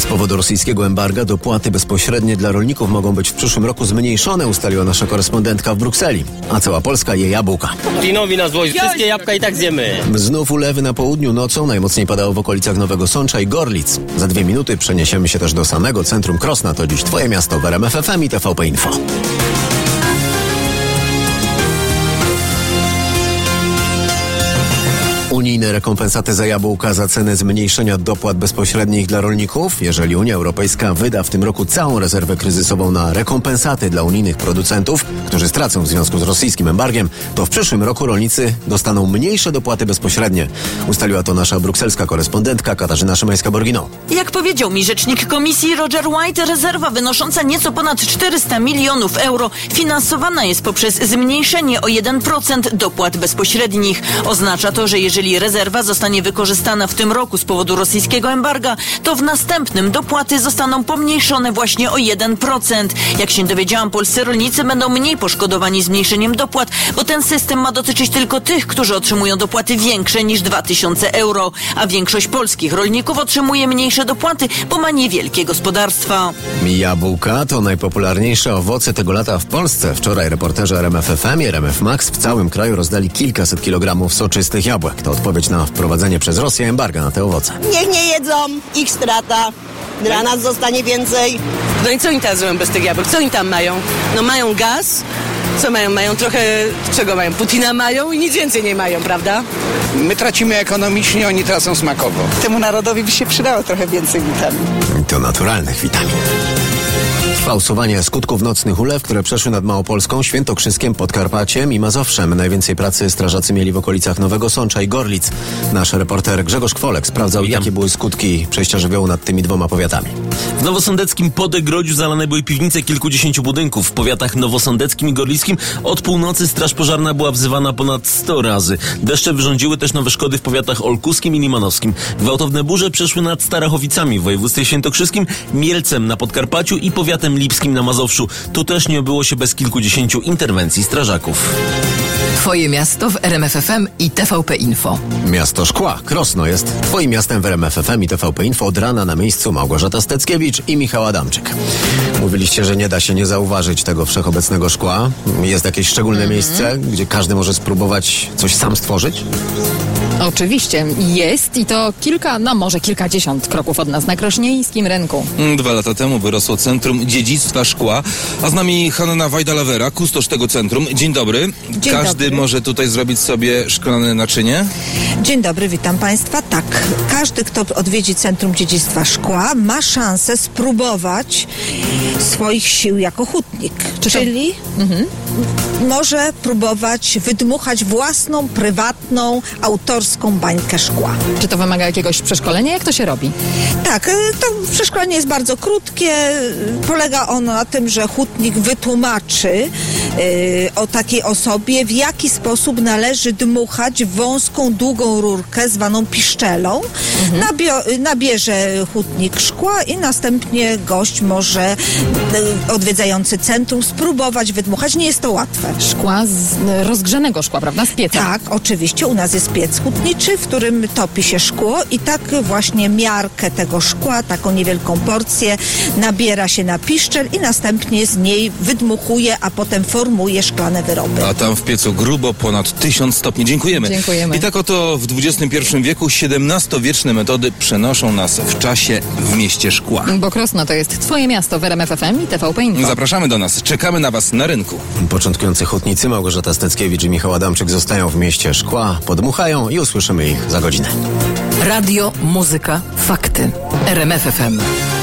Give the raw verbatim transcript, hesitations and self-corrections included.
powodu rosyjskiego embarga dopłaty bezpośrednie dla rolników mogą być w przyszłym roku zmniejszone, ustaliła nasza korespondentka w Brukseli. A cała Polska je jabłka. Klinowi na złość, wszystkie jabłka i tak zjemy. Znów ulewy na południu nocą, najmocniej padało w okolicach Nowego Sącza i Gorlic. Za dwie minuty przeniesiemy się też do samego centrum Krosna. To dziś Twoje miasto w R M F F M i T V P Info. Unijne rekompensaty za jabłka za cenę zmniejszenia dopłat bezpośrednich dla rolników. Jeżeli Unia Europejska wyda w tym roku całą rezerwę kryzysową na rekompensaty dla unijnych producentów, którzy stracą w związku z rosyjskim embargiem, to w przyszłym roku rolnicy dostaną mniejsze dopłaty bezpośrednie. Ustaliła to nasza brukselska korespondentka Katarzyna Szymańska-Borgino. Jak powiedział mi rzecznik komisji Roger White, rezerwa wynosząca nieco ponad czterysta milionów euro finansowana jest poprzez zmniejszenie o jeden procent dopłat bezpośrednich. Oznacza to, że jeżeli Jeżeli rezerwa zostanie wykorzystana w tym roku z powodu rosyjskiego embarga, to w następnym dopłaty zostaną pomniejszone właśnie o jeden procent. Jak się dowiedziałam, polscy rolnicy będą mniej poszkodowani zmniejszeniem dopłat, bo ten system ma dotyczyć tylko tych, którzy otrzymują dopłaty większe niż dwa tysiące euro, a większość polskich rolników otrzymuje mniejsze dopłaty, bo ma niewielkie gospodarstwa. Jabłka to najpopularniejsze owoce tego lata w Polsce. Wczoraj reporterzy R M F F M i R M F Max w całym kraju rozdali kilkaset kilogramów soczystych jabłek. To odpowiedź na wprowadzenie przez Rosję embarga na te owoce. Niech nie jedzą, ich strata. Dla nas zostanie więcej. No i co oni teraz robią bez tych jabłek? Co oni tam mają? No mają gaz. Co mają? Mają trochę... Czego mają? Putina mają i nic więcej nie mają, prawda? My tracimy ekonomicznie, oni tracą smakowo. Temu narodowi by się przydało trochę więcej witamin. To naturalnych witamin. Trwa usuwanie skutków nocnych ulew, które przeszły nad Małopolską, Świętokrzyskiem, Podkarpaciem i Mazowszem. Najwięcej pracy strażacy mieli w okolicach Nowego Sącza i Gorlic. Nasz reporter Grzegorz Kwolek sprawdzał, Witam. jakie były skutki przejścia żywiołu nad tymi dwoma powiatami. W nowosądeckim Podegrodziu zalane były piwnice kilkudziesięciu budynków. W powiatach nowosądeckim i gorlickim od północy straż pożarna była wzywana ponad sto razy. Deszcze wyrządziły też nowe szkody w powiatach olkuskim i limanowskim. Gwałtowne burze przeszły nad Starachowicami w województwie świętokrzyskim, Mielcem na Podkarpaciu i powiatem lipskim na Mazowszu. Tu też nie obyło się bez kilkudziesięciu interwencji strażaków. Twoje miasto w R M F F M i T V P Info. Miasto Szkła, Krosno jest Twoim miastem w R M F F M i T V P Info. Od rana na miejscu Małgorzata Steckiewicz i Michał Adamczyk. Mówiliście, że nie da się nie zauważyć tego wszechobecnego szkła. Jest jakieś szczególne mm-hmm. miejsce, gdzie każdy może spróbować coś sam stworzyć? Oczywiście jest i to kilka, no może kilkadziesiąt kroków od nas na Krośnieńskim Rynku. Dwa lata temu wyrosło Centrum Dziedzictwa Szkła, a z nami Hanna Wajda-Lawera, kustosz tego centrum. Dzień dobry. Dzień Każdy dobry. może tutaj zrobić sobie szklane naczynie? Dzień dobry, witam Państwa. Tak, każdy, kto odwiedzi Centrum Dziedzictwa Szkła, ma szansę spróbować swoich sił jako hutnik. Czy to... Czyli mhm. może próbować wydmuchać własną, prywatną, autorską bańkę szkła. Czy to wymaga jakiegoś przeszkolenia? Jak to się robi? Tak, to przeszkolenie jest bardzo krótkie. Polega ono na tym, że hutnik wytłumaczy yy, o takiej osobie, w jaki sposób należy dmuchać w wąską, długą rurkę zwaną piszczelą. Mhm. Nabio- nabierze hutnik szkła i następnie gość może yy, odwiedzający centrum spróbować wydmuchać. Nie jest to łatwe. Szkła z rozgrzanego szkła, prawda? Z pieca. Tak, oczywiście. U nas jest piec hutniczy, w którym topi się szkło i tak właśnie miarkę tego szkła, taką niewielką porcję nabiera się na piszczel i następnie z niej wydmuchuje, a potem formuje szklane wyroby. A tam w piecu grubo ponad tysiąc stopni. Dziękujemy. Dziękujemy. I tak oto w dwudziestym pierwszym wieku siedemnastowieczne metody przenoszą nas w czasie w mieście Szkła. Bo Krosno to jest Twoje miasto w R M F F M i T V P Info. Zapraszamy do nas. Czekamy na Was na rynku. Początkujący hutnicy Małgorzata Steckiewicz i Michał Adamczyk zostają w mieście Szkła, podmuchają i usłyszymy ich za godzinę. Radio, muzyka, fakty. R M F F M.